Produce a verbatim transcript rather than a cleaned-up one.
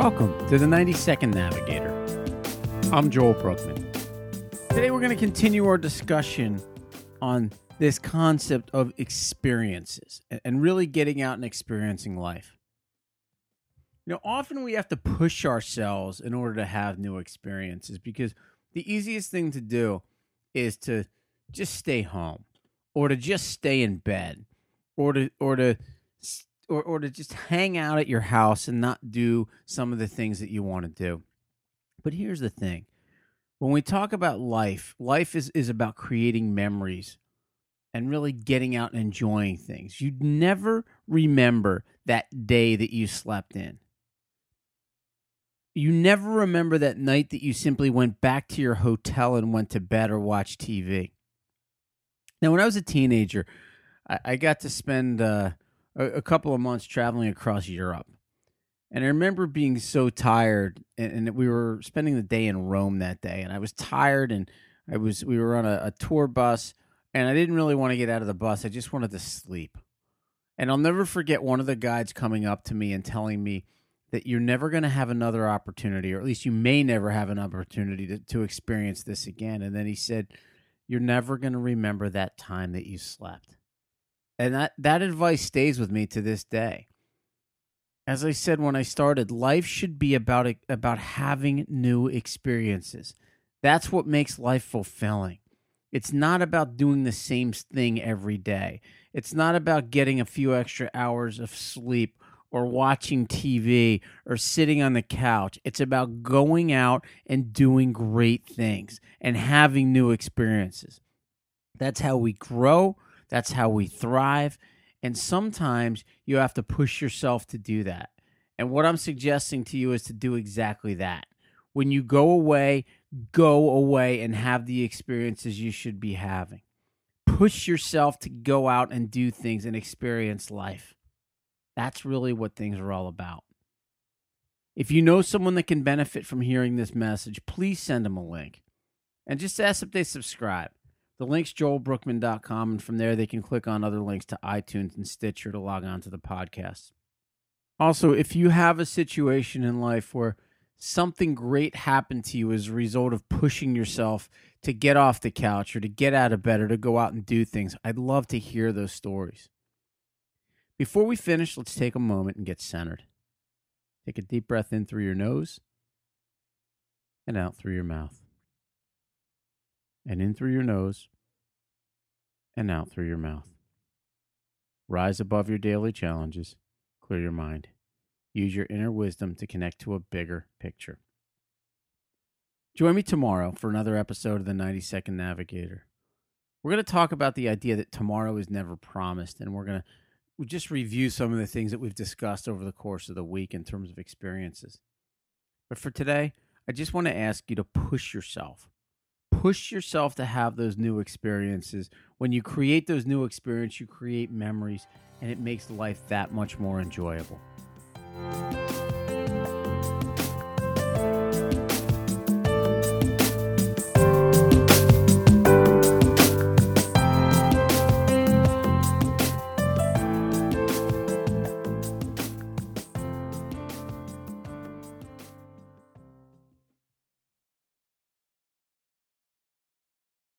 Welcome to the ninety second Navigator. I'm Joel Brookman. Today we're going to continue our discussion on this concept of experiences and really getting out and experiencing life. You know, often we have to push ourselves in order to have new experiences because the easiest thing to do is to just stay home or to just stay in bed or to or to or, or to just hang out at your house and not do some of the things that you want to do. But here's the thing. When we talk about life, life is, is about creating memories and really getting out and enjoying things. You'd never remember that day that you slept in. You never remember that night that you simply went back to your hotel and went to bed or watched T V. Now, when I was a teenager, I, I got to spend uh, a, a couple of months traveling across Europe. And I remember being so tired, and, and we were spending the day in Rome that day. And I was tired, and I was we were on a, a tour bus, and I didn't really want to get out of the bus. I just wanted to sleep. And I'll never forget one of the guides coming up to me and telling me that you're never going to have another opportunity, or at least you may never have an opportunity to, to experience this again. And then he said, you're never going to remember that time that you slept. And that, that advice stays with me to this day. As I said when I started, life should be about about having new experiences. That's what makes life fulfilling. It's not about doing the same thing every day. It's not about getting a few extra hours of sleep or watching T V or sitting on the couch. It's about going out and doing great things and having new experiences. That's how we grow. That's how we thrive. And sometimes you have to push yourself to do that. And what I'm suggesting to you is to do exactly that. When you go away, go away and have the experiences you should be having. Push yourself to go out and do things and experience life. That's really what things are all about. If you know someone that can benefit from hearing this message, please send them a link. And just ask if they subscribe. The link's joel brookman dot com, and from there they can click on other links to iTunes and Stitcher to log on to the podcast. Also, if you have a situation in life where something great happened to you as a result of pushing yourself to get off the couch or to get out of bed or to go out and do things, I'd love to hear those stories. Before we finish, let's take a moment and get centered. Take a deep breath in through your nose and out through your mouth. And in through your nose and out through your mouth. Rise above your daily challenges. Clear your mind. Use your inner wisdom to connect to a bigger picture. Join me tomorrow for another episode of the ninety second Navigator. We're going to talk about the idea that tomorrow is never promised, and we're going to we just review some of the things that we've discussed over the course of the week in terms of experiences. But for today, I just want to ask you to push yourself. Push yourself to have those new experiences. When you create those new experiences, you create memories, and it makes life that much more enjoyable.